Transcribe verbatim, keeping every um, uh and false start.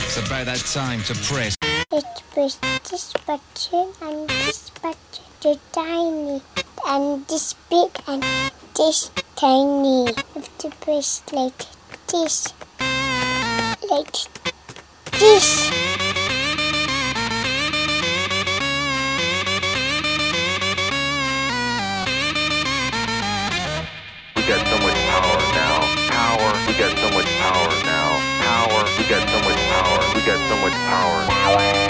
It's about that time to press. Let's push this button and this button to tiny and this big and this tiny. You have to push like this, like this. We got so much power now. Power. We got so much power now. Power. We got so much power. We got so much power. Power.